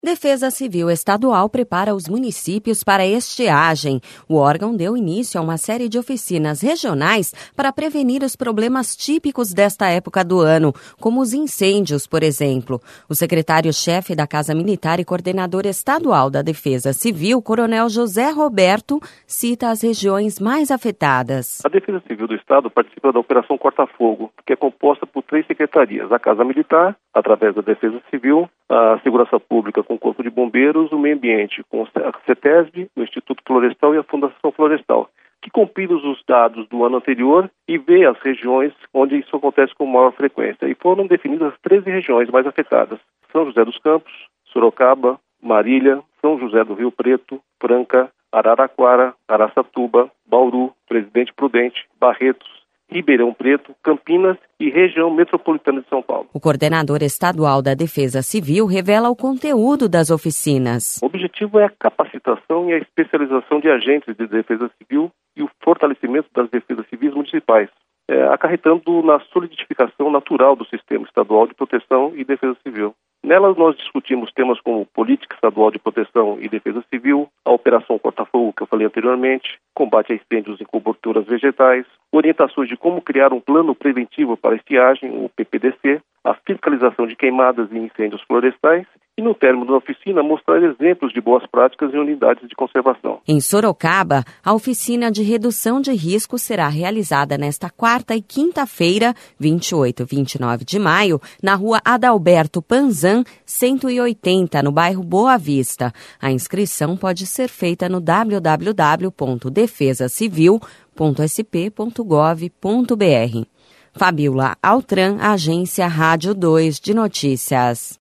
Defesa Civil Estadual prepara os municípios para a estiagem. O órgão deu início a uma série de oficinas regionais para prevenir os problemas típicos desta época do ano, como os incêndios, por exemplo. O secretário-chefe da Casa Militar e coordenador estadual da Defesa Civil, Coronel José Roberto, cita as regiões mais afetadas. A Defesa Civil do Estado participa da Operação Corta-Fogo, que é composta por 3 secretarias: a Casa Militar, através da Defesa Civil, a Segurança Pública com o Corpo de Bombeiros, o Meio Ambiente com a CETESB, o Instituto Florestal e a Fundação Florestal, que compila os dados do ano anterior e vê as regiões onde isso acontece com maior frequência. E foram definidas as 13 regiões mais afetadas: São José dos Campos, Sorocaba, Marília, São José do Rio Preto, Franca, Araraquara, Araçatuba, Bauru, Presidente Prudente, Barretos, Ribeirão Preto, Campinas e região metropolitana de São Paulo. O coordenador estadual da Defesa Civil revela o conteúdo das oficinas. O objetivo é a capacitação e a especialização de agentes de defesa civil e o fortalecimento das defesas civis municipais, acarretando na solidificação natural do sistema estadual de proteção e defesa civil. Nelas nós discutimos temas como política estadual de proteção e defesa civil, a Operação Corta-Fogo, que eu falei anteriormente, combate a incêndios em coberturas vegetais, orientações de como criar um plano preventivo para a estiagem, o PPDC, a fiscalização de queimadas e incêndios florestais e, no término da oficina, mostrar exemplos de boas práticas em unidades de conservação. Em Sorocaba, a oficina de redução de risco será realizada nesta quarta e quinta-feira, 28 e 29 de maio, na rua Adalberto Panzan, 180, no bairro Boa Vista. A inscrição pode ser feita no www.defesacivil.sp.gov.br. Fabiola Altran, Agência Rádio 2 de Notícias.